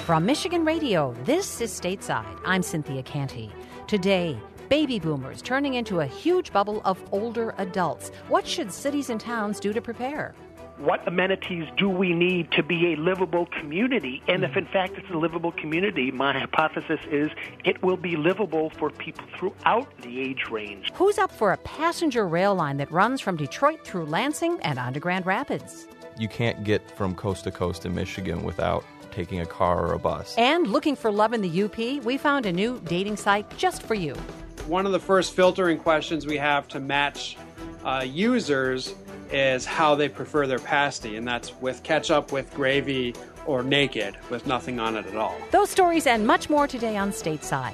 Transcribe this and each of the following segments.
From Michigan Radio, this is Stateside. I'm Cynthia Canty. Today, baby boomers turning into a huge bubble of older adults. What should cities and towns do to prepare? What amenities do we need to be a livable community? And if, in fact, it's a livable community, my hypothesis is it will be livable for people throughout the age range. Who's up for a passenger rail line that runs from Detroit through Lansing and on to Grand Rapids? You can't get from coast to coast in Michigan without taking a car or a bus. And looking for love in the UP, we found a new dating site just for you. One of the first filtering questions we have to match users is how they prefer their pasty, and that's with ketchup, with gravy, or naked, with nothing on it at all. Those stories and much more today on Stateside.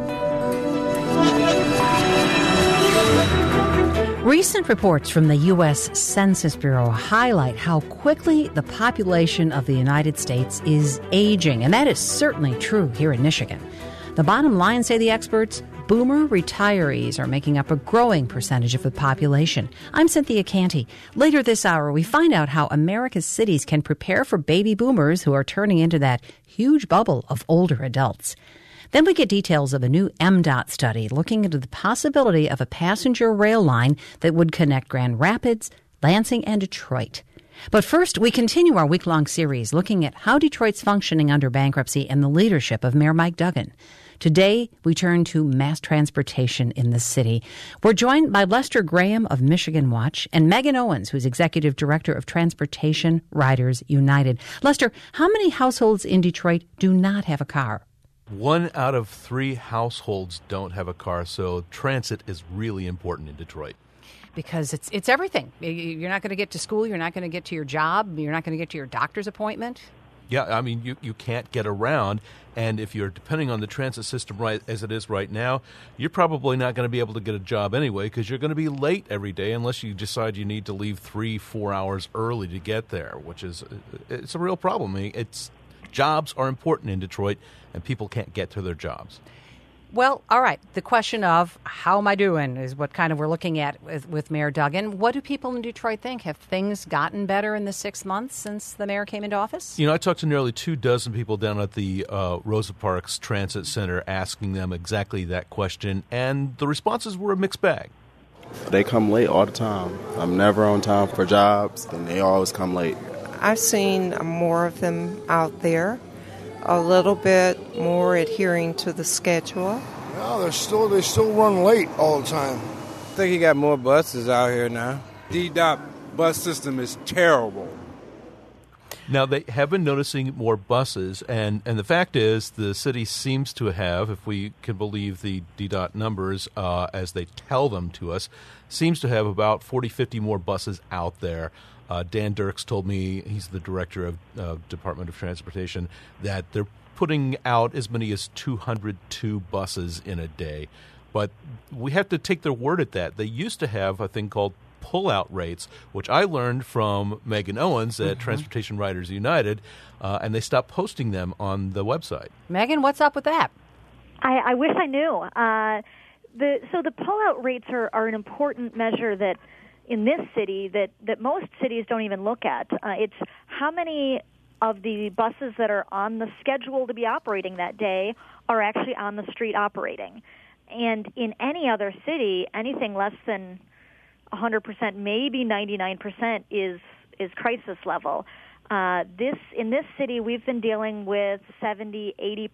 Recent reports from the U.S. Census Bureau highlight how quickly the population of the United States is aging, and that is certainly true here in Michigan. The bottom line, say the experts, boomer retirees are making up a growing percentage of the population. I'm Cynthia Canty. Later this hour, we find out how America's cities can prepare for baby boomers who are turning into that huge bubble of older adults. Then we get details of a new MDOT study looking into the possibility of a passenger rail line that would connect Grand Rapids, Lansing, and Detroit. But first, we continue our week-long series looking at how Detroit's functioning under bankruptcy and the leadership of Mayor Mike Duggan. Today, we turn to mass transportation in the city. We're joined by Lester Graham of Michigan Watch and Megan Owens, who's Executive Director of Transportation Riders United. Lester, how many households in Detroit do not have a car? 1 out of 3 households don't have a car, so transit is really important in Detroit. Because it's everything. You're not going to get to school, you're not going to get to your job, you're not going to get to your doctor's appointment. Yeah, I mean, you can't get around, and if you're depending on the transit system right as it is right now, you're probably not going to be able to get a job anyway because you're going to be late every day unless you decide you need to leave 3-4 hours early to get there, which is it's a real problem. I mean, jobs are important in Detroit, and people can't get to their jobs. Well, all right. The question of how am I doing is what kind of we're looking at with Mayor Duggan. What do people in Detroit think? Have things gotten better in the 6 months since the mayor came into office? You know, I talked to nearly 24 people down at the Rosa Parks Transit Center asking them exactly that question, and the responses were a mixed bag. They come late all the time. I'm never on time for jobs, and they always come late. I've seen more of them out there, a little bit more adhering to the schedule. No, they still run late all the time. I think you got more buses out here now. DDOT bus system is terrible. Now, they have been noticing more buses, and the fact is the city seems to have, if we can believe the DDOT numbers as they tell them to us, seems to have about 40-50 more buses out there. Dan Dirks told me, he's the director of Department of Transportation, that they're putting out as many as 202 buses in a day. But we have to take their word at that. They used to have a thing called pull-out rates, which I learned from Megan Owens at Transportation Riders United, and they stopped posting them on the website. Megan, what's up with that? I wish I knew. So the pull-out rates are an important measure that in this city that most cities don't even look at. It's how many of the buses that are on the schedule to be operating that day are actually on the street operating. And in any other city, anything less than 100%, maybe 99% is crisis level. In this city, we've been dealing with 70,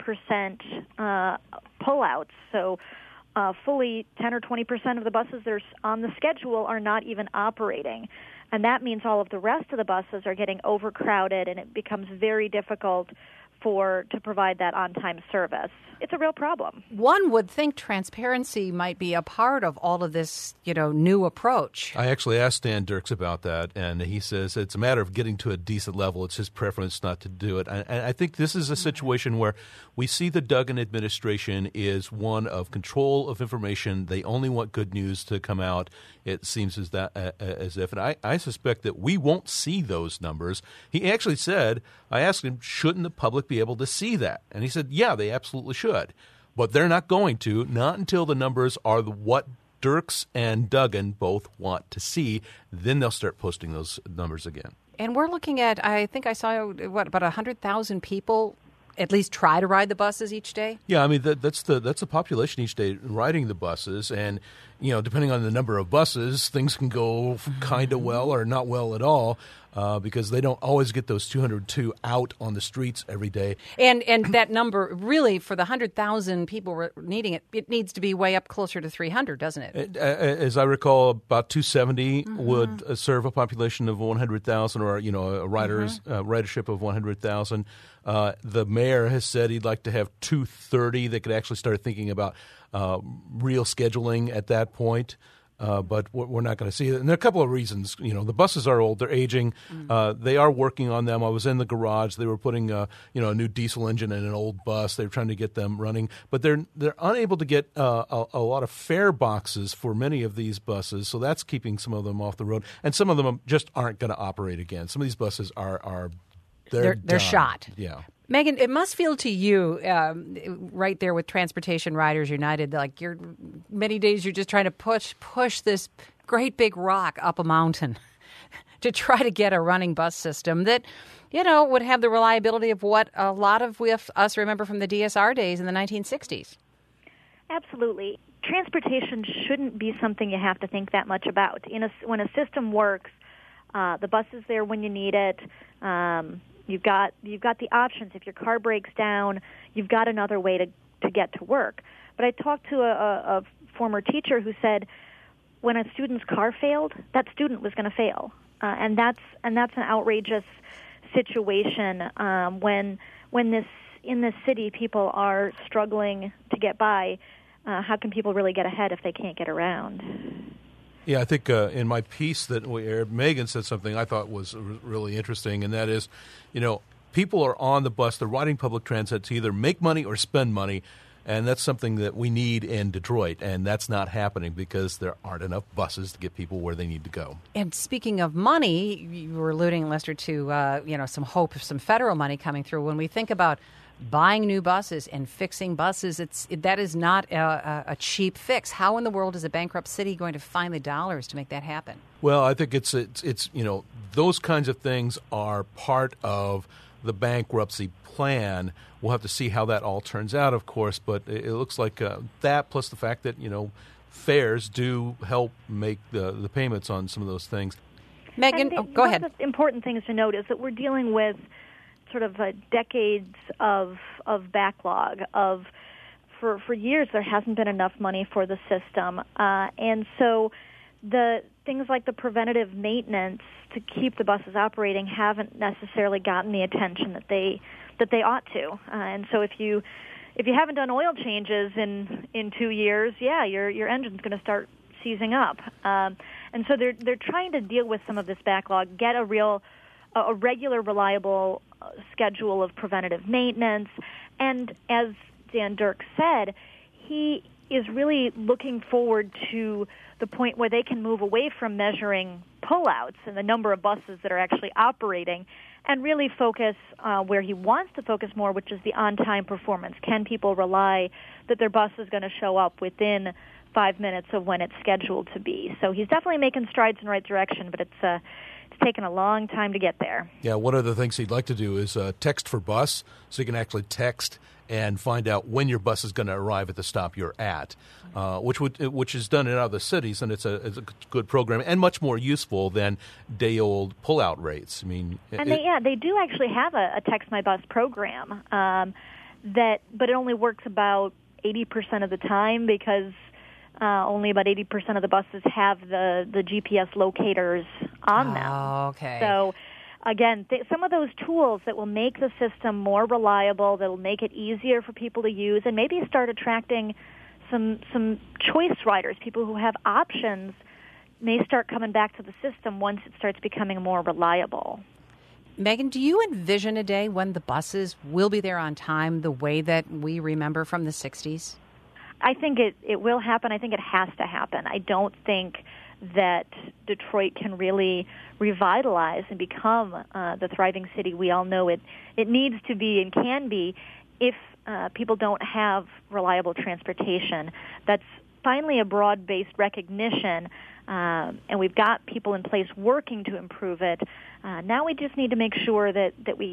80% pullouts. So fully 10 or 20% of the buses that are on the schedule are not even operating. And that means all of the rest of the buses are getting overcrowded, and it becomes very difficult to provide that on-time service. It's a real problem. One would think transparency might be a part of all of this, new approach. I actually asked Dan Dirks about that, and he says it's a matter of getting to a decent level. It's his preference not to do it. And I think this is a situation where we see the Duggan administration is one of control of information. They only want good news to come out. It seems as if, and I suspect that we won't see those numbers. He actually said, I asked him, shouldn't the public be able to see that? And he said, yeah, they absolutely should. But they're not going to, not until the numbers are what Dirks and Duggan both want to see. Then they'll start posting those numbers again. And we're looking at, I think I saw, about 100,000 people at least try to ride the buses each day? Yeah, I mean that's the population each day riding the buses, and depending on the number of buses, things can go kind of well or not well at all. Because they don't always get those 202 out on the streets every day. And that number, really, for the 100,000 people needing it, it needs to be way up closer to 300, doesn't it? As I recall, about 270 would serve a population of 100,000, or a ridership of 100,000. The mayor has said he'd like to have 230. They could actually start thinking about real scheduling at that point. But we're not going to see it. And there are a couple of reasons. The buses are old; they're aging. They are working on them. I was in the garage; they were putting a new diesel engine in an old bus. They were trying to get them running, but they're unable to get a lot of fare boxes for many of these buses. So that's keeping some of them off the road, and some of them just aren't going to operate again. Some of these buses are they're shot. Yeah. Megan, it must feel to you right there with Transportation Riders United, like many days you're just trying to push this great big rock up a mountain to try to get a running bus system that, would have the reliability of what a lot of us remember from the DSR days in the 1960s. Absolutely. Transportation shouldn't be something you have to think that much about. When a system works, the bus is there when you need it. You've got the options. If your car breaks down, you've got another way to get to work. But I talked to a former teacher who said when a student's car failed, that student was going to fail, and that's an outrageous situation when in this city people are struggling to get by. How can people really get ahead if they can't get around? Yeah, I think in my piece that we aired, Megan said something I thought was really interesting, and that is, people are on the bus, they're riding public transit to either make money or spend money, and that's something that we need in Detroit, and that's not happening because there aren't enough buses to get people where they need to go. And speaking of money, you were alluding, Lester, to some hope of some federal money coming through. When we think about buying new buses and fixing buses, that is not a cheap fix. How in the world is a bankrupt city going to find the dollars to make that happen? Well, I think it's those kinds of things are part of the bankruptcy plan. We'll have to see how that all turns out, of course, but it looks like that plus the fact that fares do help make the payments on some of those things. Megan, go ahead. One of the important things to note is that we're dealing with sort of decades of backlog for years there hasn't been enough money for the system, and so the things like the preventative maintenance to keep the buses operating haven't necessarily gotten the attention that they ought to, and so if you haven't done oil changes in 2 years, your engine's going to start seizing up, and so they're trying to deal with some of this backlog, get a regular, reliable schedule of preventative maintenance. And as Dan Dirk said, he is really looking forward to the point where they can move away from measuring pullouts and the number of buses that are actually operating and really focus where he wants to focus more, which is the on-time performance. Can people rely that their bus is going to show up within 5 minutes of when it's scheduled to be? So he's definitely making strides in the right direction, but it's taken a long time to get there. Yeah, one of the things he'd like to do is text for bus, so you can actually text and find out when your bus is going to arrive at the stop you're at, which is done in other cities, and it's a good program and much more useful than day-old pull-out rates. I mean, they do actually have a Text My Bus program but it only works about 80% of the time because only about 80% of the buses have the GPS locators on them. Oh, okay. So, again, some of those tools that will make the system more reliable, that will make it easier for people to use, and maybe start attracting some choice riders, people who have options, may start coming back to the system once it starts becoming more reliable. Megan, do you envision a day when the buses will be there on time the way that we remember from the 60s? I think it will happen. I think it has to happen. I don't think that Detroit can really revitalize and become the thriving city we all know it needs to be and can be if people don't have reliable transportation. That's finally a broad-based recognition, and we've got people in place working to improve it. Now we just need to make sure that we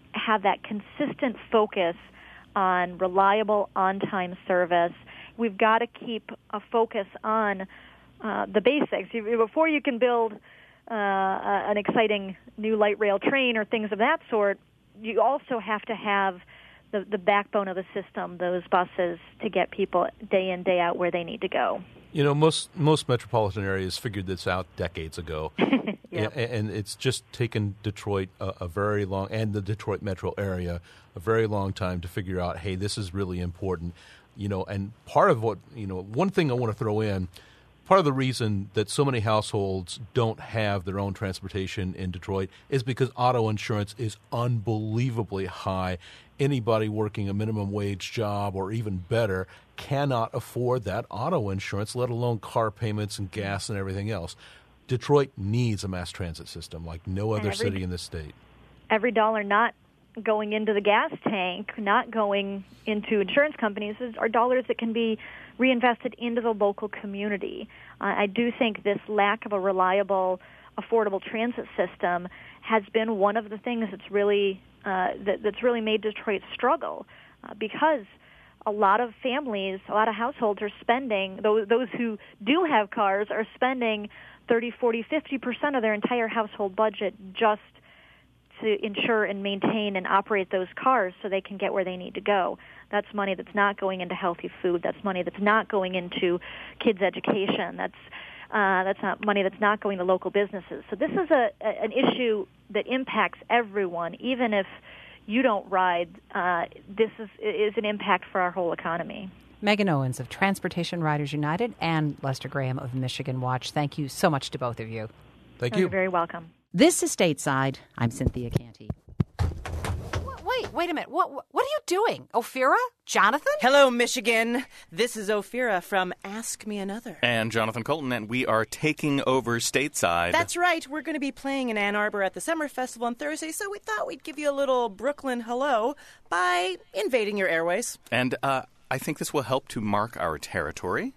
have that consistent focus on reliable, on-time service. We've got to keep a focus on the basics. Before you can build an exciting new light rail train or things of that sort, you also have to have the backbone of the system, those buses, to get people day in, day out where they need to go. You know, most metropolitan areas figured this out decades ago. Yep. And it's just taken Detroit a very long, and the Detroit metro area, a very long time to figure out, hey, this is really important. You know, and part of what, you know, one thing I want to throw in, part of the reason that so many households don't have their own transportation in Detroit is because auto insurance is unbelievably high. Anybody working a minimum wage job or even better cannot afford that auto insurance, let alone car payments and gas and everything else. Detroit needs a mass transit system like no other city in this state. Every dollar not going into the gas tank, not going into insurance companies, are dollars that can be reinvested into the local community. I do think this lack of a reliable, affordable transit system has been one of the things that's really made Detroit struggle, because a lot of families, a lot of households are spending, those who do have cars are spending 30, 40, 50% of their entire household budget just to insure and maintain and operate those cars so they can get where they need to go. That's money that's not going into healthy food. That's money that's not going into kids' education. That's not money that's not going to local businesses. So this is an issue that impacts everyone, even if you don't ride. This is an impact for our whole economy. Megan Owens of Transportation Riders United and Lester Graham of Michigan Watch. Thank you so much to both of you. Thank you. You're very welcome. This is Stateside. I'm Cynthia Canty. Wait a minute. What are you doing? Ophira? Jonathan? Hello, Michigan. This is Ophira from Ask Me Another. And Jonathan Colton, and we are taking over Stateside. That's right. We're going to be playing in Ann Arbor at the Summer Festival on Thursday, so we thought we'd give you a little Brooklyn hello by invading your airways. And I think this will help to mark our territory.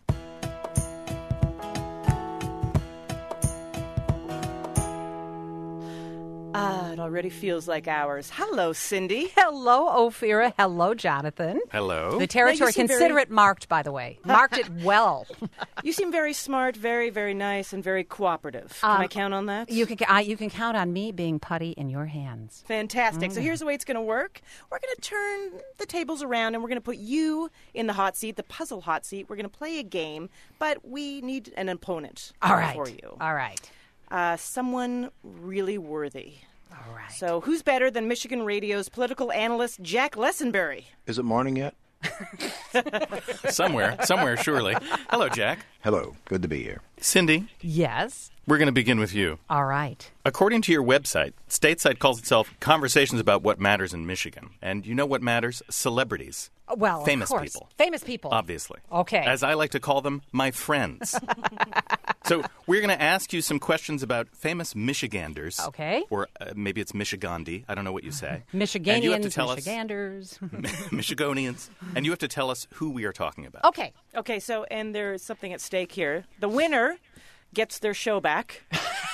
It already feels like ours. Hello, Cindy. Hello, Ophira. Hello, Jonathan. Hello. The territory, consider it marked, by the way. Marked it well. You seem very smart, very, very nice, and very cooperative. Can I count on that? You can count on me being putty in your hands. Fantastic. So here's the way it's going to work. We're going to turn the tables around, and we're going to put you in the hot seat, the puzzle hot seat. We're going to play a game, but we need an opponent for you. All right. Someone really worthy. All right. So who's better than Michigan Radio's political analyst Jack Lessenberry? Is it morning yet? Somewhere, surely. Hello, Jack. Hello. Good to be here. Cindy. Yes? We're going to begin with you. All right. According to your website, Stateside calls itself Conversations About What Matters in Michigan. And you know what matters? Celebrities. Well, famous of course. people. Famous people. Obviously. Okay. As I like to call them, my friends. So we're going to ask you some questions about famous Michiganders. Okay. Or maybe it's Michigandi. I don't know what you say. Michiganians, and you have to tell Michiganders. Michigonians. And you have to tell us who we are talking about. Okay. Okay, so, and there's something at stake here. The winner gets their show back.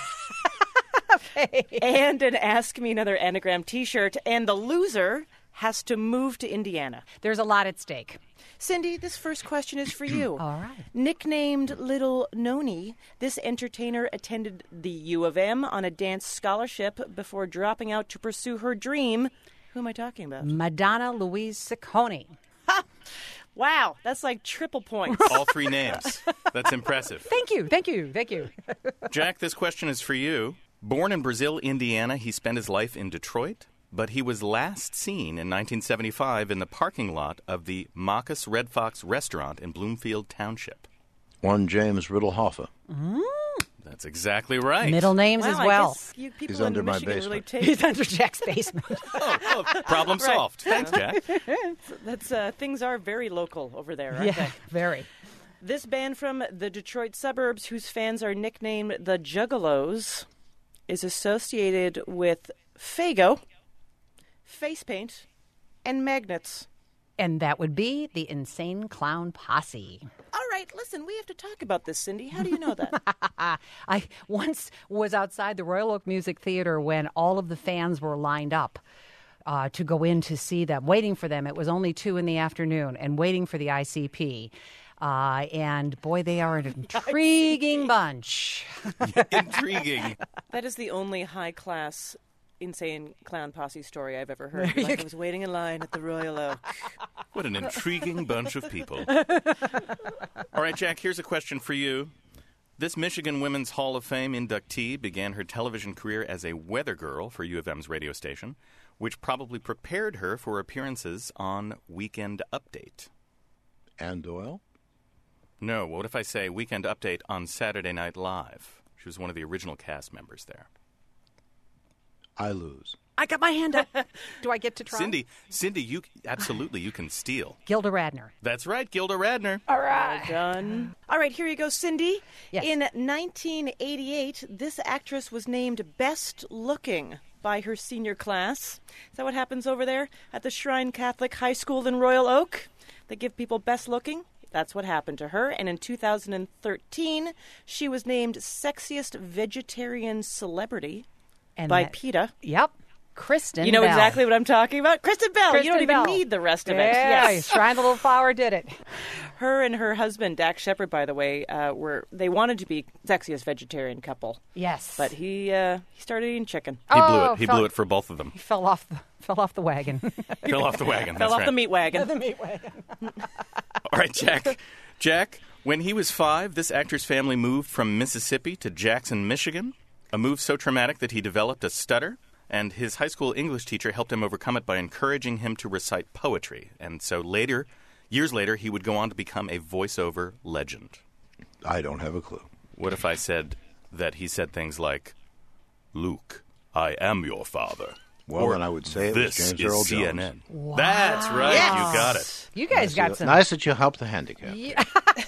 Okay. And an Ask Me Another Anagram T-shirt. And the loser has to move to Indiana. There's a lot at stake. Cindy, this first question is for you. All right. Nicknamed Little Noni, this entertainer attended the U of M on a dance scholarship before dropping out to pursue her dream. Who am I talking about? Madonna Louise Ciccone. Wow, that's like triple points. All three names. That's impressive. Thank you. Jack, this question is for you. Born in Brazil, Indiana, he spent his life in Detroit, but he was last seen in 1975 in the parking lot of the Marcus Red Fox restaurant in Bloomfield Township. One James Riddle Hoffa. That's exactly right. Middle names as well. I guess you people He's in under my Michigan basement. Really take... He's under Jack's basement. Problem solved. Thanks, Jack. That's things are very local over there, aren't they? Very. This band from the Detroit suburbs, whose fans are nicknamed the Juggalos, is associated with Faygo, face paint, and magnets. And that would be the Insane Clown Posse. All right, listen, we have to talk about this, Cindy. How do you know that? I once was outside the Royal Oak Music Theater when all of the fans were lined up to go in to see them, waiting for them. It was only 2 p.m. and waiting for the ICP. And boy, they are an intriguing bunch. Intriguing. That is the only high-class insane clown posse story I've ever heard. Like I was waiting in line at the Royal Oak. What an intriguing bunch of people. All right, Jack, here's a question for you. This Michigan Women's Hall of Fame inductee began her television career as a weather girl for U of M's radio station, which probably prepared her for appearances on Weekend Update. Ann Doyle? No, what if I say Weekend Update on Saturday Night Live? She was one of the original cast members there. I lose. I got my hand up. Do I get to try? Cindy, you absolutely, you can steal. Gilda Radner. That's right, Gilda Radner. All right. Well done. All right, here you go, Cindy. Yes. In 1988, this actress was named Best Looking by her senior class. Is that what happens over there at the Shrine Catholic High School in Royal Oak? They give people Best Looking? That's what happened to her. And in 2013, she was named Sexiest Vegetarian Celebrity by PETA. Yep. Kristen You know Bell. exactly what I'm talking about? Kristen Bell. You don't Bell. even need the rest of it. Yeah, Yes. Shrine the Little Flower did it. Her and her husband, Dax Shepard, by the way, they wanted to be sexiest vegetarian couple. Yes. But he started eating chicken. He blew it. He blew it for both of them. He fell off the wagon. Fell off the wagon. Fell that's off right. the meat wagon. The meat wagon. All right, Jack. Jack, when he was 5, this actor's family moved from Mississippi to Jackson, Michigan, a move so traumatic that he developed a stutter, and his high school English teacher helped him overcome it by encouraging him to recite poetry. And so years later, he would go on to become a voiceover legend. I don't have a clue. What if I said that he said things like, Luke, I am your father. Well, or, then I would say it was this James is Earl CNN. Jones. Wow. That's right. Yes. You got it. You guys got some. Nice that you helped the handicapped. Yeah.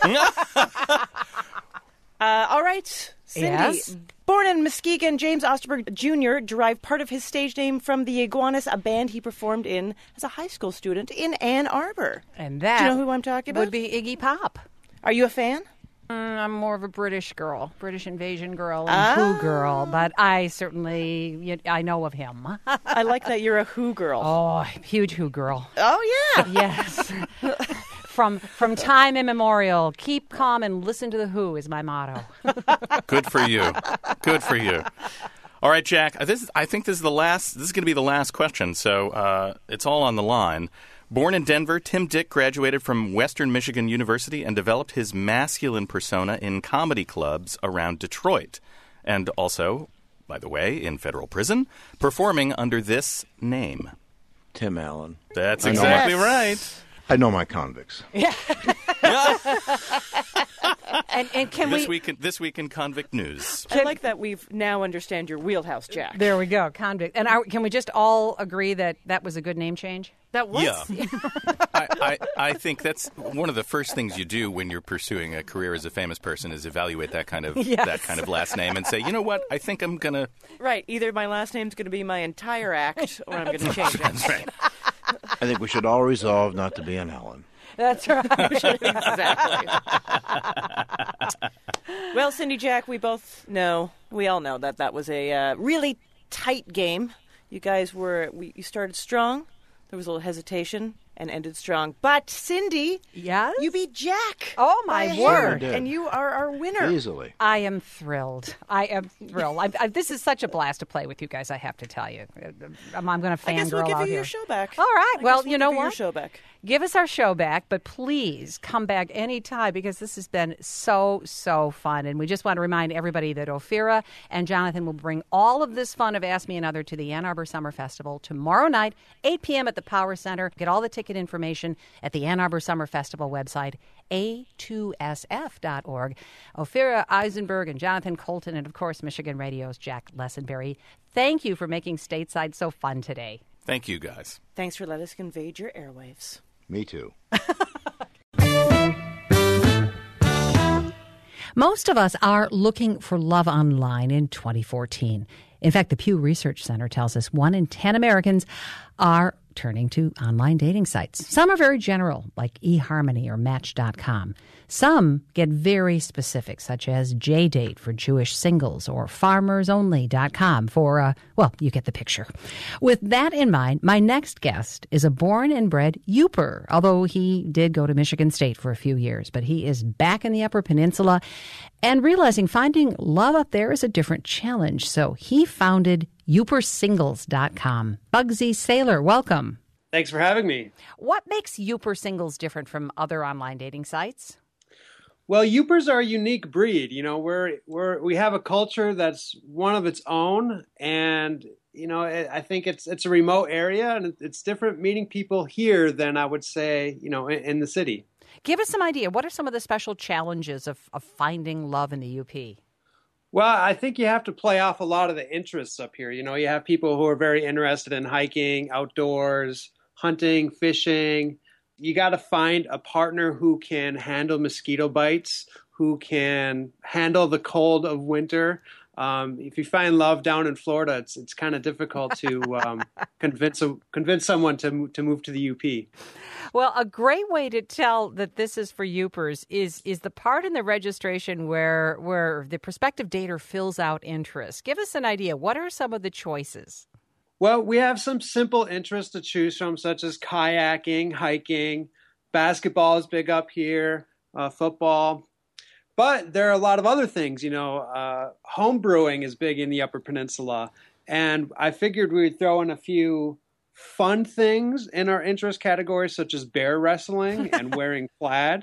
All right, Cindy. Yes? Born in Muskegon, James Osterberg Jr. derived part of his stage name from the Iguanas, a band he performed in as a high school student in Ann Arbor. And that Do you know who I'm talking about? would be Iggy Pop. Are you a fan? I'm more of a British girl, British invasion girl and Who girl, but I certainly, I know of him. I like that you're a Who girl. Oh, huge Who girl. Oh, yeah. Yes. From time immemorial, keep calm and listen to the Who is my motto. Good for you. Good for you. All right, Jack. I think this is the last. This is going to be the last question. So it's all on the line. Born in Denver, Tim Dick graduated from Western Michigan University and developed his masculine persona in comedy clubs around Detroit, and also, by the way, in federal prison, performing under this name. Tim Allen. That's exactly right. I know my convicts. Yeah. and can This week in Convict News. I like that we've now understand your wheelhouse, Jack. There we go, convict. And can we just all agree that was a good name change? That was? Yeah. I think that's one of the first things you do when you're pursuing a career as a famous person is evaluate that kind of last name and say, you know what, I think I'm going to... Right, either my last name's going to be my entire act or I'm going to change it. That's right. I think we should all resolve not to be an Allen. That's right. Exactly. Well, Cindy, Jack, we all know that was a really tight game. You guys you started strong. There was a little hesitation and ended strong. But, Cindy, yes? You beat Jack. Oh, my word. And you are our winner. Easily. I am thrilled. This is such a blast to play with you guys, I have to tell you. I'm going to fangirl out here. I guess we'll give you your show back. All right. Well, you know what? what? Your show back. Give us our show back, but please come back anytime because this has been so, so fun. And we just want to remind everybody that Ophira and Jonathan will bring all of this fun of Ask Me Another to the Ann Arbor Summer Festival tomorrow night, 8 p.m. at the Power Center. Get all the ticket information at the Ann Arbor Summer Festival website, a2sf.org. Ophira Eisenberg and Jonathan Colton and, of course, Michigan Radio's Jack Lessenberry. Thank you for making Stateside so fun today. Thank you, guys. Thanks for letting us invade your airwaves. Me too. Most of us are looking for love online in 2014. In fact, the Pew Research Center tells us 1 in 10 Americans are turning to online dating sites. Some are very general, like eHarmony or Match.com. Some get very specific, such as JDate for Jewish singles or FarmersOnly.com for, you get the picture. With that in mind, my next guest is a born and bred Yooper, although he did go to Michigan State for a few years. But he is back in the Upper Peninsula and realizing finding love up there is a different challenge. So he founded YooperSingles.com. Bugsy Saylor, welcome. Thanks for having me. What makes Yooper Singles different from other online dating sites? Well, Yoopers are a unique breed. You know, we have a culture that's one of its own, and I think it's a remote area, and it's different meeting people here than I would say, in the city. Give us some idea. What are some of the special challenges of finding love in the UP? Well, I think you have to play off a lot of the interests up here. You have people who are very interested in hiking, outdoors, hunting, fishing. You got to find a partner who can handle mosquito bites, who can handle the cold of winter. If you find love down in Florida, it's kind of difficult to convince someone to move to the UP. Well, a great way to tell that this is for Yoopers is the part in the registration where the prospective dater fills out interest. Give us an idea. What are some of the choices? Well, we have some simple interests to choose from, such as kayaking, hiking, basketball is big up here, football. But there are a lot of other things, home brewing is big in the Upper Peninsula. And I figured we would throw in a few fun things in our interest categories, such as bear wrestling and wearing plaid.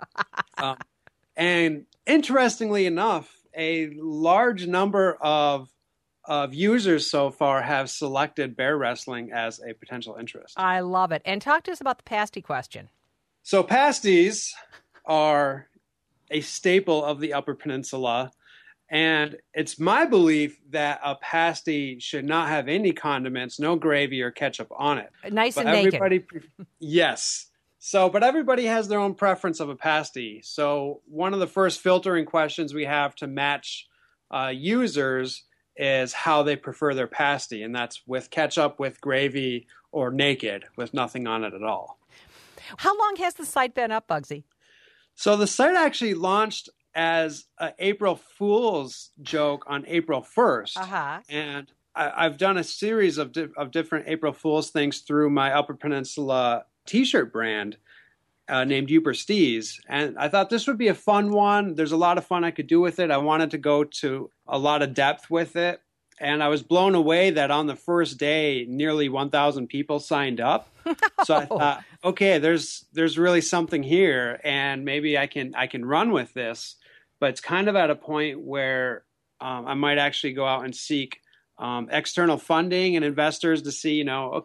And interestingly enough, a large number of users so far have selected bear wrestling as a potential interest. I love it. And talk to us about the pasty question. So pasties are a staple of the Upper Peninsula, and it's my belief that a pasty should not have any condiments, no gravy or ketchup on it. Nice and naked. Yes. But everybody has their own preference of a pasty. So one of the first filtering questions we have to match users is how they prefer their pasty, and that's with ketchup, with gravy, or naked, with nothing on it at all. How long has the site been up, Bugsy? So the site actually launched as an April Fool's joke on April 1st. Uh-huh. And I've done a series of different April Fool's things through my Upper Peninsula t-shirt brand named Yooper Steez. And I thought this would be a fun one. There's a lot of fun I could do with it. I wanted to go to a lot of depth with it. And I was blown away that on the first day, nearly 1,000 people signed up. So I thought, okay, there's really something here, and maybe I can run with this. But it's kind of at a point where I might actually go out and seek external funding and investors to see,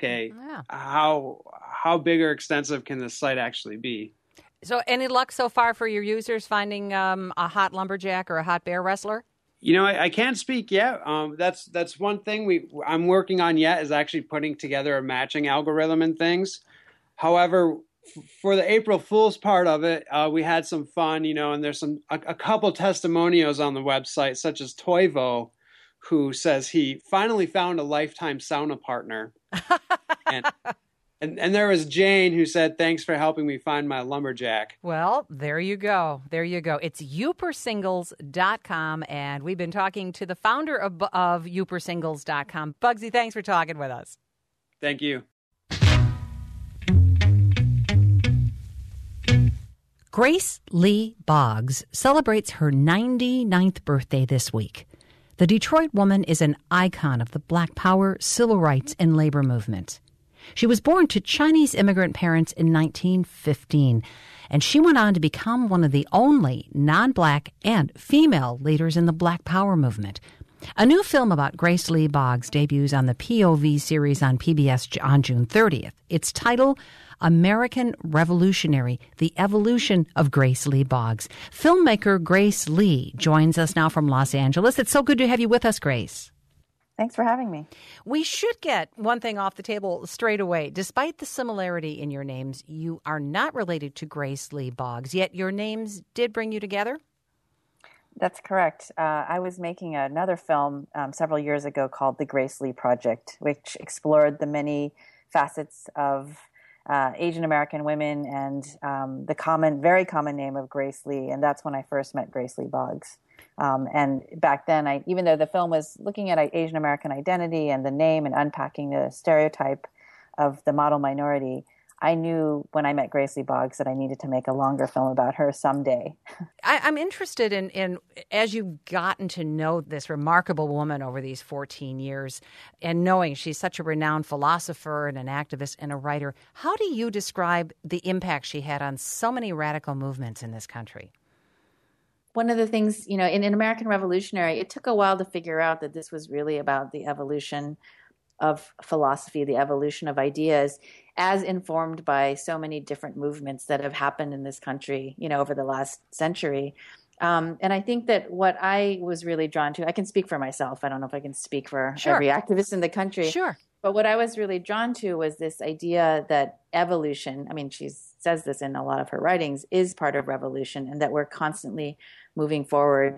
how big or extensive can this site actually be. So any luck so far for your users finding a hot lumberjack or a hot bear wrestler? I can't speak yet. That's one thing I'm working on yet, is actually putting together a matching algorithm and things. However, for the April Fool's part of it, we had some fun, and there's a couple testimonials on the website, such as Toivo, who says he finally found a lifetime sauna partner. And there was Jane, who said, thanks for helping me find my lumberjack. Well, there you go. It's YooperSingles.com, and we've been talking to the founder of YooperSingles.com. Bugsy, thanks for talking with us. Thank you. Grace Lee Boggs celebrates her 99th birthday this week. The Detroit woman is an icon of the Black Power, civil rights, and labor movement. She was born to Chinese immigrant parents in 1915, and she went on to become one of the only non-black and female leaders in the Black Power movement. A new film about Grace Lee Boggs debuts on the POV series on PBS on June 30th. Its title, American Revolutionary, The Evolution of Grace Lee Boggs. Filmmaker Grace Lee joins us now from Los Angeles. It's so good to have you with us, Grace. Thanks for having me. We should get one thing off the table straight away. Despite the similarity in your names, you are not related to Grace Lee Boggs, yet your names did bring you together? That's correct. I was making another film several years ago called The Grace Lee Project, which explored the many facets of Asian American women and the very common name of Grace Lee. And that's when I first met Grace Lee Boggs. And back then, even though the film was looking at Asian American identity and the name and unpacking the stereotype of the model minority, I knew when I met Grace Lee Boggs that I needed to make a longer film about her someday. I'm interested in, as you've gotten to know this remarkable woman over these 14 years and knowing she's such a renowned philosopher and an activist and a writer, how do you describe the impact she had on so many radical movements in this country? One of the things, in American Revolutionary, it took a while to figure out that this was really about the evolution of philosophy, the evolution of ideas, as informed by so many different movements that have happened in this country, over the last century. And I think that what I was really drawn to, I can speak for myself. I don't know if I can speak for every activist in the country. Sure. But what I was really drawn to was this idea that evolution, she says this in a lot of her writings, is part of revolution, and that we're constantly moving forward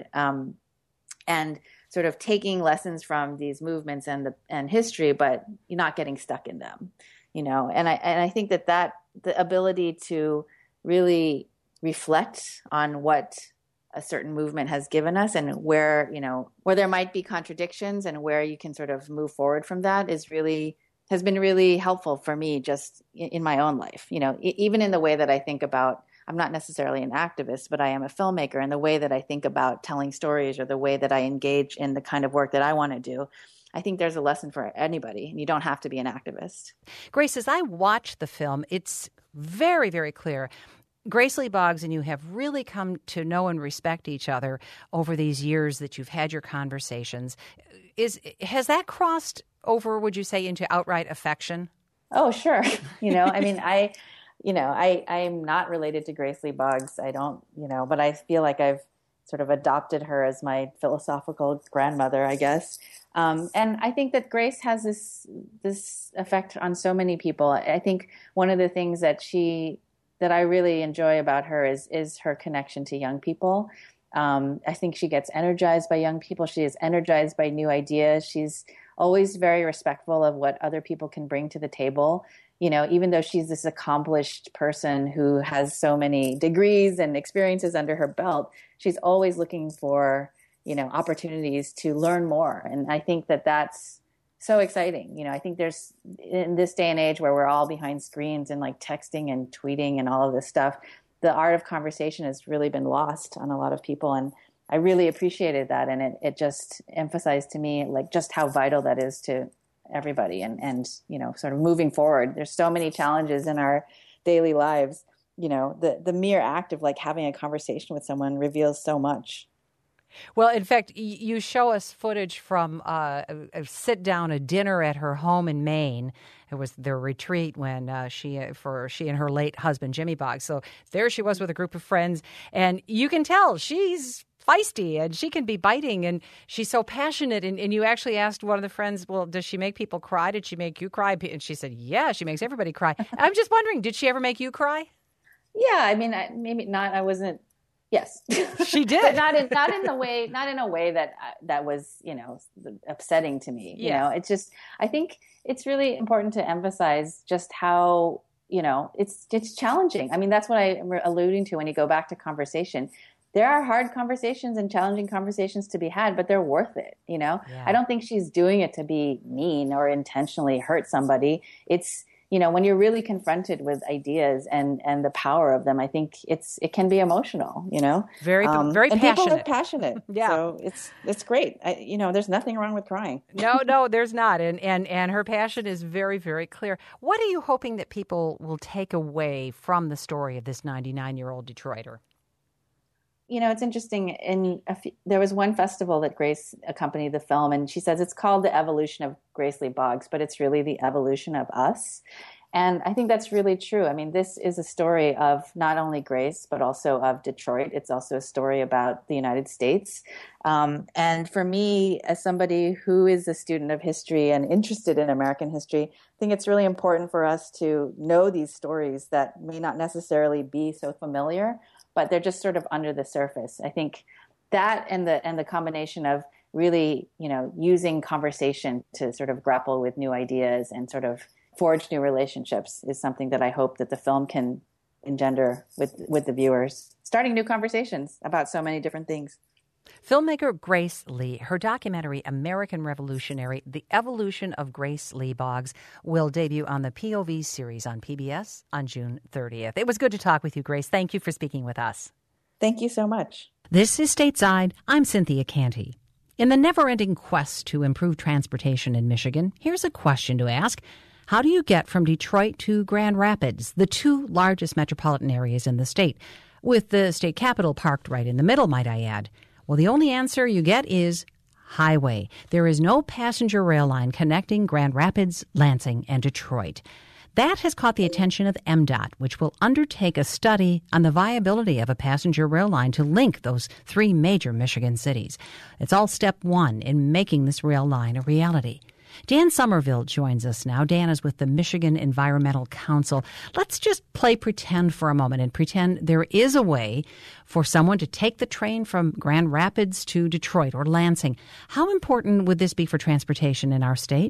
and sort of taking lessons from these movements and history, but not getting stuck in them, And I think that the ability to really reflect on what a certain movement has given us and where there might be contradictions and where you can sort of move forward from that has been really helpful for me just in my own life, even in the way that I think about. I'm not necessarily an activist, but I am a filmmaker, and the way that I think about telling stories or the way that I engage in the kind of work that I want to do, I think there's a lesson for anybody, and you don't have to be an activist. Grace, as I watch the film, it's very, very clear. Grace Lee Boggs and you have really come to know and respect each other over these years that you've had your conversations. Has that crossed over, would you say, into outright affection? Oh, sure. I'm not related to Grace Lee Boggs. I don't, but I feel like I've sort of adopted her as my philosophical grandmother, I guess. And I think that Grace has this effect on so many people. I think one of the things that I really enjoy about her is her connection to young people. I think she gets energized by young people. She is energized by new ideas. She's always very respectful of what other people can bring to the table. Even though she's this accomplished person who has so many degrees and experiences under her belt, she's always looking for, opportunities to learn more. And I think that that's so exciting. I think there's, in this day and age where we're all behind screens and like texting and tweeting and all of this stuff, the art of conversation has really been lost on a lot of people. And I really appreciated that. And it just emphasized to me like just how vital that is to everybody and sort of moving forward. There's so many challenges in our daily lives. The mere act of like having a conversation with someone reveals so much. Well, in fact, you show us footage from a dinner at her home in Maine. It was their retreat when she and her late husband, Jimmy Boggs. So there she was with a group of friends, and you can tell she's feisty and she can be biting and she's so passionate. And you actually asked one of the friends, well, does she make people cry? Did she make you cry? And she said, yeah, she makes everybody cry. I'm just wondering, did she ever make you cry? Yeah, maybe not. I wasn't. Yes, she did, but not in a way that was upsetting to me. Yeah. It's just I think it's really important to emphasize just how it's challenging. That's what I'm alluding to when you go back to conversation. There are hard conversations and challenging conversations to be had, but they're worth it. Yeah. I don't think she's doing it to be mean or intentionally hurt somebody. It's when you're really confronted with ideas and the power of them, I think it can be emotional, Very, very and passionate. People are passionate. Yeah. So it's great. There's nothing wrong with crying. No, there's not. And her passion is very, very clear. What are you hoping that people will take away from the story of this 99-year-old Detroiter? It's interesting. There was one festival that Grace accompanied the film, and she says it's called The Evolution of Grace Lee Boggs, but it's really the evolution of us. And I think that's really true. This is a story of not only Grace, but also of Detroit. It's also a story about the United States. And for me, as somebody who is a student of history and interested in American history, I think it's really important for us to know these stories that may not necessarily be so familiar, but they're just sort of under the surface. I think that and the combination of really, using conversation to sort of grapple with new ideas and sort of forge new relationships is something that I hope that the film can engender with the viewers, starting new conversations about so many different things. Filmmaker Grace Lee, her documentary, American Revolutionary, The Evolution of Grace Lee Boggs, will debut on the POV series on PBS on June 30th. It was good to talk with you, Grace. Thank you for speaking with us. Thank you so much. This is Stateside. I'm Cynthia Canty. In the never-ending quest to improve transportation in Michigan, here's a question to ask. How do you get from Detroit to Grand Rapids, the two largest metropolitan areas in the state, with the state capital parked right in the middle, might I add? Well, the only answer you get is highway. There is no passenger rail line connecting Grand Rapids, Lansing, and Detroit. That has caught the attention of MDOT, which will undertake a study on the viability of a passenger rail line to link those three major Michigan cities. It's all step one in making this rail line a reality. Dan Somerville joins us now. Dan is with the Michigan Environmental Council. Let's just play pretend for a moment and pretend there is a way for someone to take the train from Grand Rapids to Detroit or Lansing. How important would this be for transportation in our state?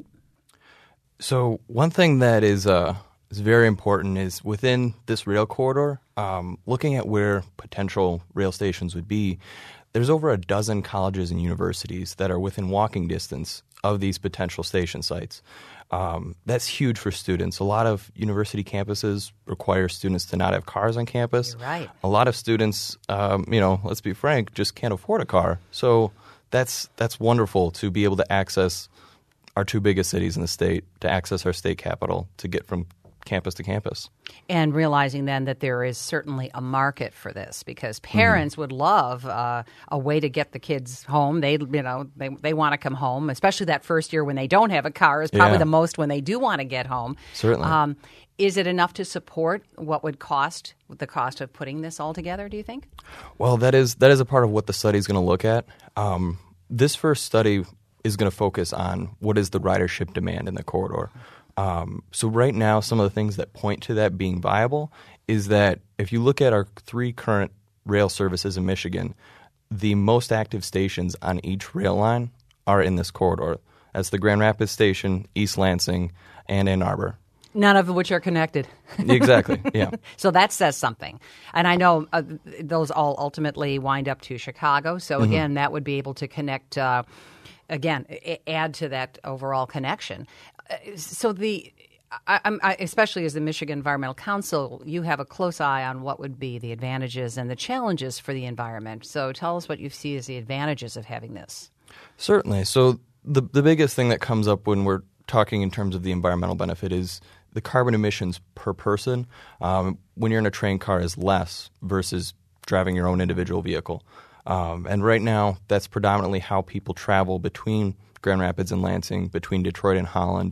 So one thing that is very important is within this rail corridor, looking at where potential rail stations would be, there's over a dozen colleges and universities that are within walking distance of these potential station sites. That's huge for students. A lot of university campuses require students to not have cars on campus. You're right. A lot of students, let's be frank, just can't afford a car. So that's wonderful to be able to access our two biggest cities in the state, to access our state capital, to get from campus to campus. And realizing then that there is certainly a market for this, because parents would love a way to get the kids home. They want to come home, especially that first year when they don't have a car is probably the most when they do want to get home. Certainly. Is it enough to support what would cost the cost of putting this all together, do you think? Well, that is a part of what the study is going to look at. This first study is going to focus on what is the ridership demand in the corridor. So right now, some of the things that point to that being viable is that if you look at our three current rail services in Michigan, the most active stations on each rail line are in this corridor. That's the Grand Rapids Station, East Lansing, and Ann Arbor. None of which are connected. Exactly, yeah. So that says something. And I know those all ultimately wind up to Chicago. So again, that would be able to connect, add to that overall connection. So especially as the Michigan Environmental Council, you have a close eye on what would be the advantages and the challenges for the environment. So tell us what you see as the advantages of having this. Certainly. So the biggest thing that comes up when we're talking in terms of the environmental benefit is the carbon emissions per person when you're in a train car is less versus driving your own individual vehicle. And right now, that's predominantly how people travel between Grand Rapids and Lansing, between Detroit and Holland.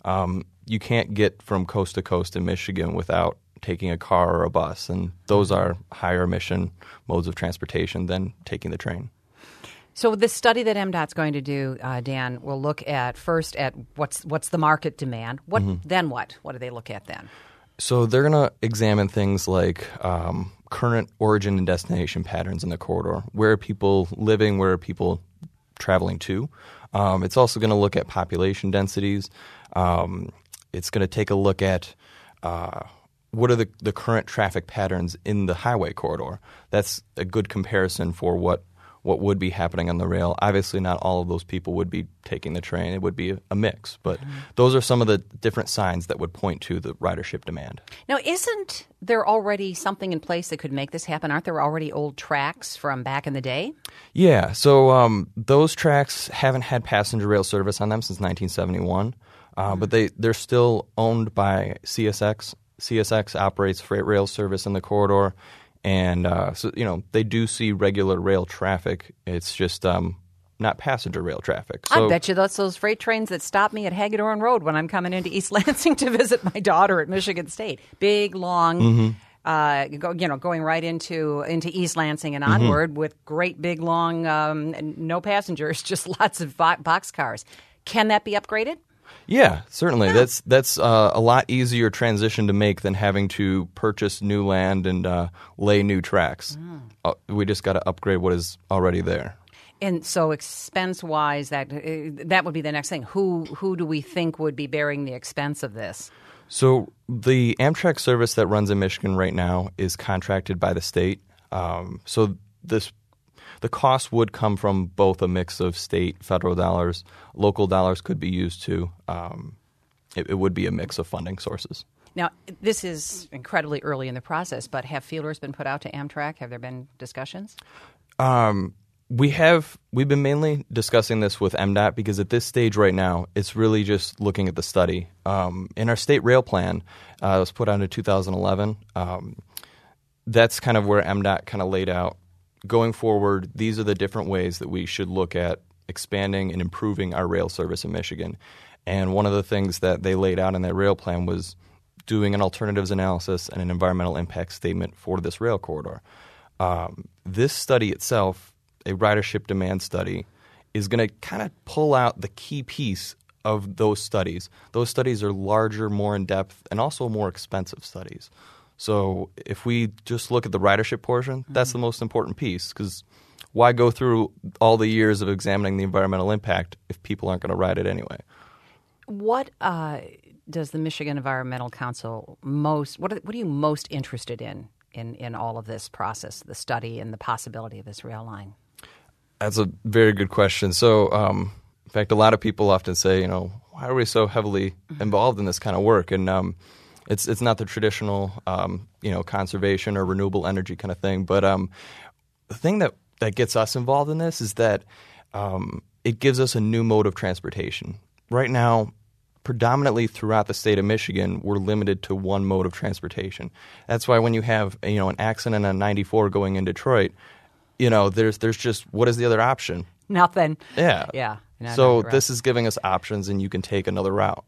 You can't get from coast to coast in Michigan without taking a car or a bus, and those are higher emission modes of transportation than taking the train. So this study that MDOT's going to do, Dan, will look at first at what's the market demand. Then what? What do they look at then? So they're going to examine things like current origin and destination patterns in the corridor. Where are people living? Where are people traveling to? It's also going to look at population densities. It's going to take a look at what are the current traffic patterns in the highway corridor. That's a good comparison for what would be happening on the rail. Obviously, not all of those people would be taking the train. It would be a mix. But those are some of the different signs that would point to the ridership demand. Now, isn't there already something in place that could make this happen? Aren't there already old tracks from back in the day? Yeah. So those tracks haven't had passenger rail service on them since 1971. But they're still owned by CSX. CSX operates freight rail service in the corridor. And they do see regular rail traffic. It's just not passenger rail traffic. So, I bet you that's those freight trains that stop me at Hagedorn Road when I'm coming into East Lansing to visit my daughter at Michigan State. Big, long, going right into East Lansing and onward with great, big, long, no passengers, just lots of boxcars. Can that be upgraded? Yeah, certainly. Yeah. That's a lot easier transition to make than having to purchase new land and lay new tracks. We just got to upgrade what is already there. And so expense-wise, that would be the next thing. Who do we think would be bearing the expense of this? So the Amtrak service that runs in Michigan right now is contracted by the state. So the cost would come from both a mix of state, federal dollars. Local dollars could be used too. It would be a mix of funding sources. Now, this is incredibly early in the process, but have feelers been put out to Amtrak? Have there been discussions? We've been mainly discussing this with MDOT because at this stage right now, it's really just looking at the study. In our state rail plan, it was put out in 2011. That's kind of where MDOT kind of laid out, going forward, these are the different ways that we should look at expanding and improving our rail service in Michigan. And one of the things that they laid out in that rail plan was doing an alternatives analysis and an environmental impact statement for this rail corridor. This study itself, a ridership demand study, is going to kind of pull out the key piece of those studies. Those studies are larger, more in-depth, and also more expensive studies. So if we just look at the ridership portion, that's the most important piece, because why go through all the years of examining the environmental impact if people aren't going to ride it anyway? What does the Michigan Environmental Council what are you most interested in all of this process, the study and the possibility of this rail line? That's a very good question. So, in fact, a lot of people often say, why are we so heavily involved in this kind of work? And it's not the traditional, conservation or renewable energy kind of thing. But the thing that gets us involved in this is that it gives us a new mode of transportation. Right now, predominantly throughout the state of Michigan, we're limited to one mode of transportation. That's why when you have an accident on 94 going in Detroit, there's just, what is the other option? Nothing. Yeah. Yeah. So this is giving us options, and you can take another route.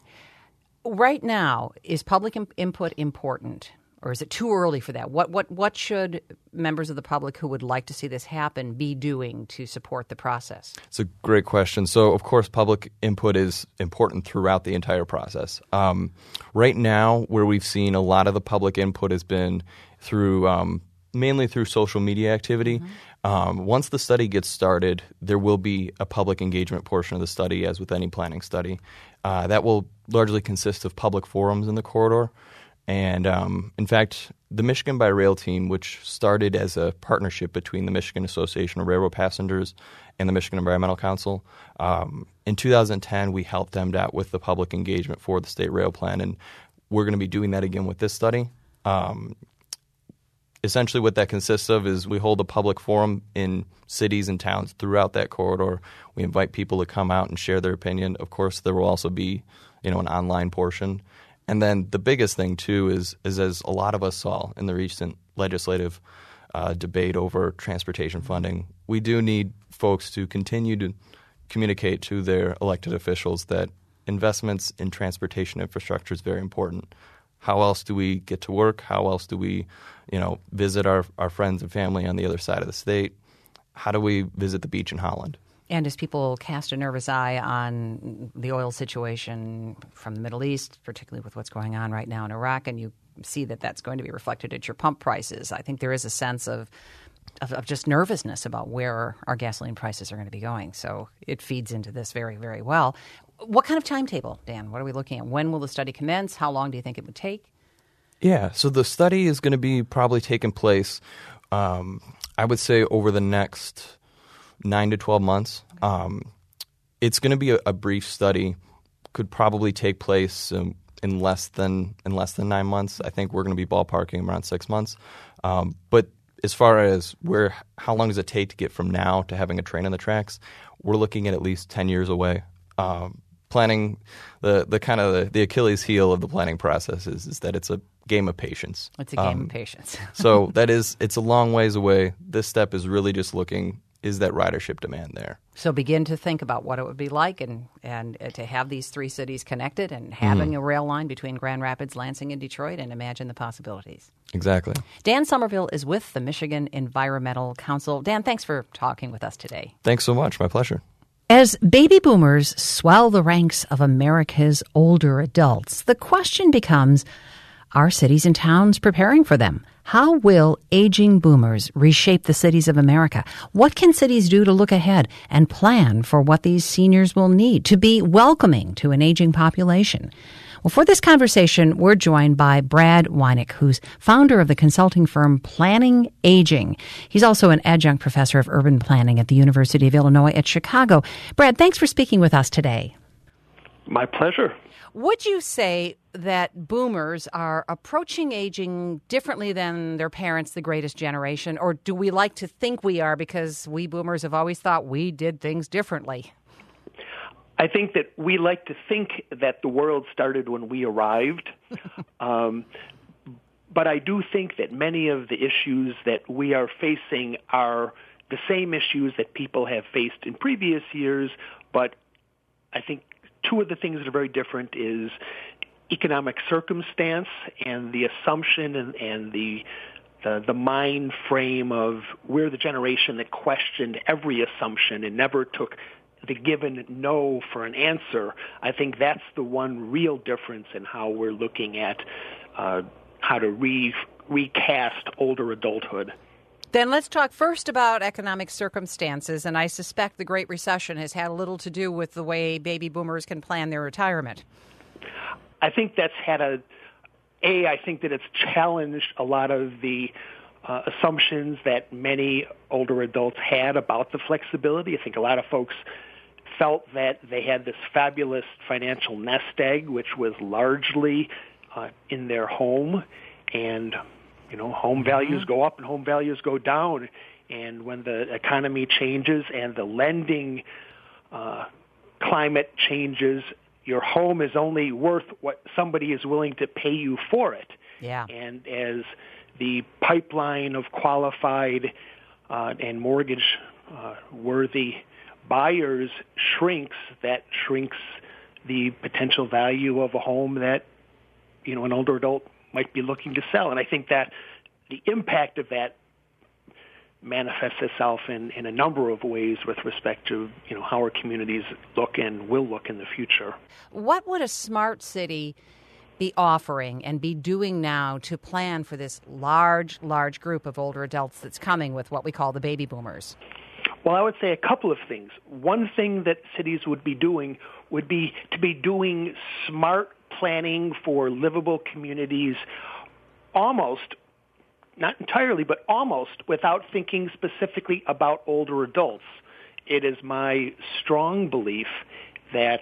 Right now, is public input important, or is it too early for that? What should members of the public who would like to see this happen be doing to support the process? It's a great question. So, of course, public input is important throughout the entire process. Right now, where we've seen a lot of the public input has been through mainly through social media activity. Once the study gets started, there will be a public engagement portion of the study, as with any planning study. That will largely consist of public forums in the corridor. And, in fact, the Michigan by Rail team, which started as a partnership between the Michigan Association of Railroad Passengers and the Michigan Environmental Council, in 2010, we helped MDOT with the public engagement for the state rail plan, and we're going to be doing that again with this study. Essentially what that consists of is we hold a public forum in cities and towns throughout that corridor. We invite people to come out and share their opinion. Of course, there will also be, an online portion. And then the biggest thing, too, is as a lot of us saw in the recent legislative debate over transportation funding, we do need folks to continue to communicate to their elected officials that investments in transportation infrastructure is very important. How else do we get to work? How else do we, visit our friends and family on the other side of the state? How do we visit the beach in Holland? And as people cast a nervous eye on the oil situation from the Middle East, particularly with what's going on right now in Iraq, and you see that that's going to be reflected at your pump prices, I think there is a sense of just nervousness about where our gasoline prices are going to be going. So it feeds into this very, very well. What kind of timetable, Dan? What are we looking at? When will the study commence? How long do you think it would take? Yeah, so the study is going to be probably taking place, I would say, over the next 9 to 12 months. It's going to be a brief study. Could probably take place in less than 9 months. I think we're going to be ballparking around 6 months. But as far as how long does it take to get from now to having a train on the tracks, we're looking at least 10 years away. Planning, the kind of the Achilles heel of the planning process is that it's a game of patience. It's a game of patience. So it's a long ways away. This step is really just looking, is that ridership demand there? So begin to think about what it would be like and to have these three cities connected and having a rail line between Grand Rapids, Lansing, and Detroit, and imagine the possibilities. Exactly. Dan Somerville is with the Michigan Environmental Council. Dan, thanks for talking with us today. Thanks so much. My pleasure. As baby boomers swell the ranks of America's older adults, the question becomes, are cities and towns preparing for them? How will aging boomers reshape the cities of America? What can cities do to look ahead and plan for what these seniors will need to be welcoming to an aging population? Well, for this conversation, we're joined by Brad Weineck, who's founder of the consulting firm Planning Aging. He's also an adjunct professor of urban planning at the University of Illinois at Chicago. Brad, thanks for speaking with us today. My pleasure. Would you say that boomers are approaching aging differently than their parents, the greatest generation, or do we like to think we are because we boomers have always thought we did things differently? I think that we like to think that the world started when we arrived, but I do think that many of the issues that we are facing are the same issues that people have faced in previous years, but I think two of the things that are very different is economic circumstance and the assumption and the mind frame of we're the generation that questioned every assumption and never took the given no for an answer. I think that's the one real difference in how we're looking at how to recast older adulthood. Then let's talk first about economic circumstances, and I suspect the Great Recession has had a little to do with the way baby boomers can plan their retirement. I think that's had I think that it's challenged a lot of the assumptions that many older adults had about the flexibility. I think a lot of folks felt that they had this fabulous financial nest egg, which was largely in their home, and home values go up and home values go down. And when the economy changes and the lending climate changes, your home is only worth what somebody is willing to pay you for it. Yeah. And as the pipeline of qualified and mortgage-worthy buyers shrinks, that shrinks the potential value of a home that an older adult might be looking to sell. And I think that the impact of that manifests itself in a number of ways with respect to how our communities look and will look in the future. What would a smart city be offering and be doing now to plan for this large group of older adults that's coming with what we call the baby boomers? Well, I would say a couple of things. One thing that cities would be doing would be to be doing smart planning for livable communities almost, not entirely, but almost without thinking specifically about older adults. It is my strong belief that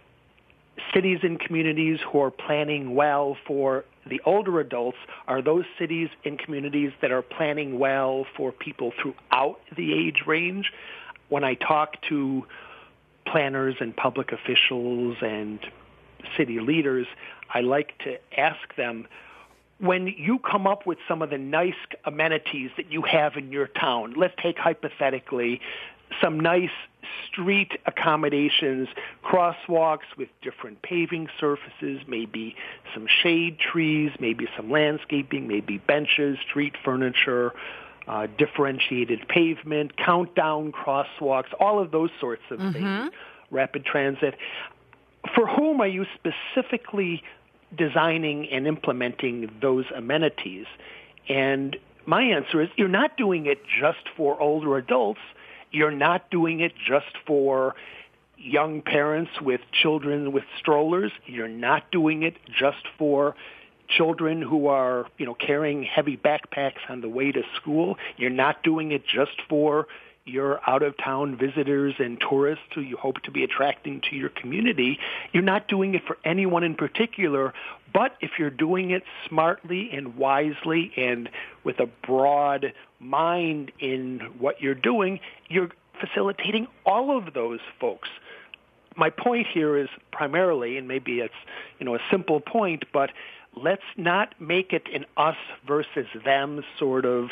cities and communities who are planning well for the older adults are those cities and communities that are planning well for people throughout the age range. When I talk to planners and public officials and city leaders, I like to ask them, when you come up with some of the nice amenities that you have in your town, let's take hypothetically some nice street accommodations, crosswalks with different paving surfaces, maybe some shade trees, maybe some landscaping, maybe benches, street furniture, differentiated pavement, countdown crosswalks, all of those sorts of things, rapid transit. For whom are you specifically designing and implementing those amenities? And my answer is you're not doing it just for older adults. You're not doing it just for young parents with children with strollers. You're not doing it just for children who are, carrying heavy backpacks on the way to school. You're not doing it just for your out-of-town visitors and tourists who you hope to be attracting to your community. You're not doing it for anyone in particular, but if you're doing it smartly and wisely and with a broad mind in what you're doing, you're facilitating all of those folks. My point here is primarily, and maybe it's a simple point, but let's not make it an us versus them sort of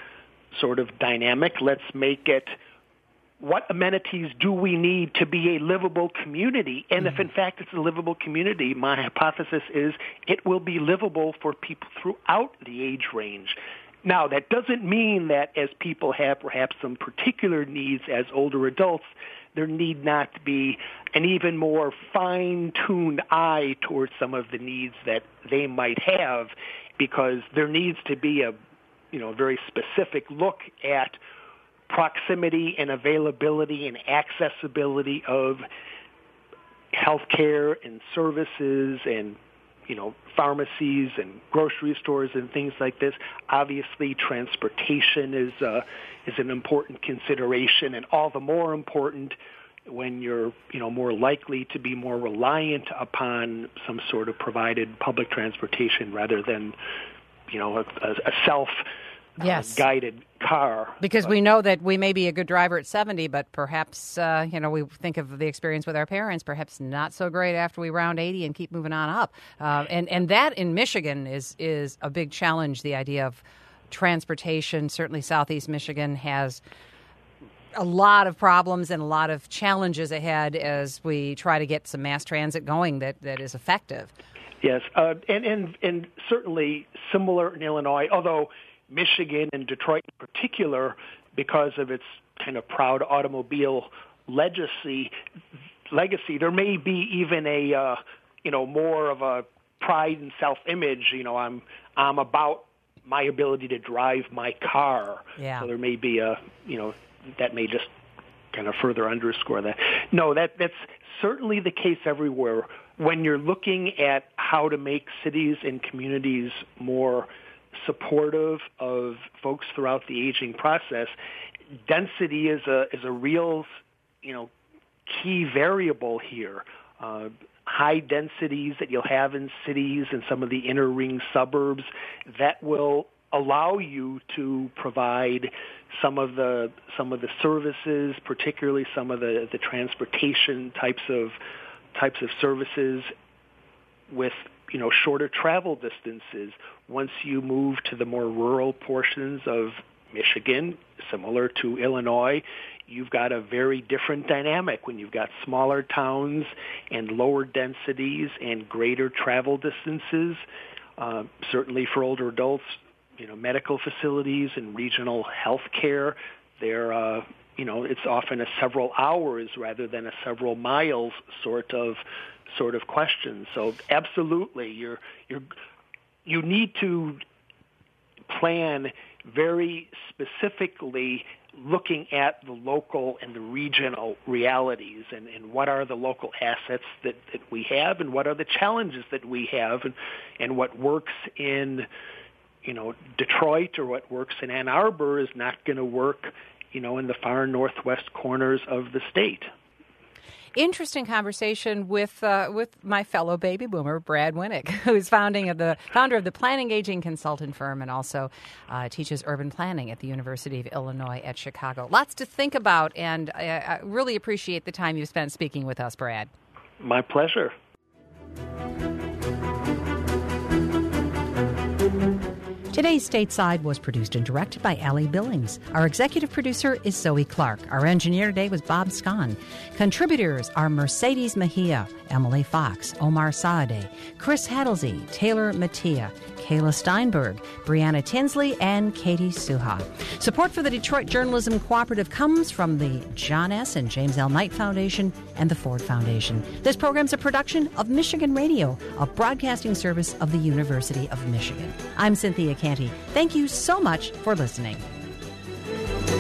dynamic. Let's make it, what amenities do we need to be a livable community? And if in fact it's a livable community, my hypothesis is it will be livable for people throughout the age range. Now, that doesn't mean that as people have perhaps some particular needs as older adults, there need not be an even more fine-tuned eye towards some of the needs that they might have, because there needs to be a very specific look at proximity and availability and accessibility of health care and services and pharmacies and grocery stores and things like this. Obviously, transportation is an important consideration, and all the more important when you're more likely to be more reliant upon some sort of provided public transportation rather than a self guided car. Because we know that we may be a good driver at 70, but perhaps, we think of the experience with our parents, perhaps not so great after we round 80 and keep moving on up. And that in Michigan is a big challenge, the idea of transportation. Certainly Southeast Michigan has a lot of problems and a lot of challenges ahead as we try to get some mass transit going that is effective. Yes, and certainly similar in Illinois, although Michigan and Detroit in particular, because of its kind of proud automobile legacy, there may be even a more of a pride and self-image. I'm about my ability to drive my car. Yeah. So there may be that may just kind of further underscore that. No, that's certainly the case everywhere. When you're looking at how to make cities and communities more supportive of folks throughout the aging process, density is a real, key variable here. High densities that you'll have in cities and some of the inner ring suburbs that will allow you to provide some of the services, particularly some of the transportation types of services with shorter travel distances. Once you move to the more rural portions of Michigan, similar to Illinois, you've got a very different dynamic when you've got smaller towns and lower densities and greater travel distances. Certainly for older adults, medical facilities and regional health care, they're it's often a several hours rather than a several miles sort of question. So absolutely, you need to plan very specifically, looking at the local and the regional realities and what are the local assets that we have and what are the challenges that we have and what works in Detroit or what works in Ann Arbor is not going to work in the far northwest corners of the state. Interesting conversation with my fellow baby boomer, Brad Winnick, who's founder of the Planning Aging consultant firm and also teaches urban planning at the University of Illinois at Chicago. Lots to think about, and I really appreciate the time you spent speaking with us, Brad. My pleasure. Today's Stateside was produced and directed by Allie Billings. Our executive producer is Zoe Clark. Our engineer today was Bob Scahn. Contributors are Mercedes Mejia, Emily Fox, Omar Saadeh, Chris Hadlesey, Taylor Mattia, Kayla Steinberg, Brianna Tinsley, and Katie Suha. Support for the Detroit Journalism Cooperative comes from the John S. and James L. Knight Foundation and the Ford Foundation. This program's a production of Michigan Radio, a broadcasting service of the University of Michigan. I'm Cynthia Canty. Thank you so much for listening.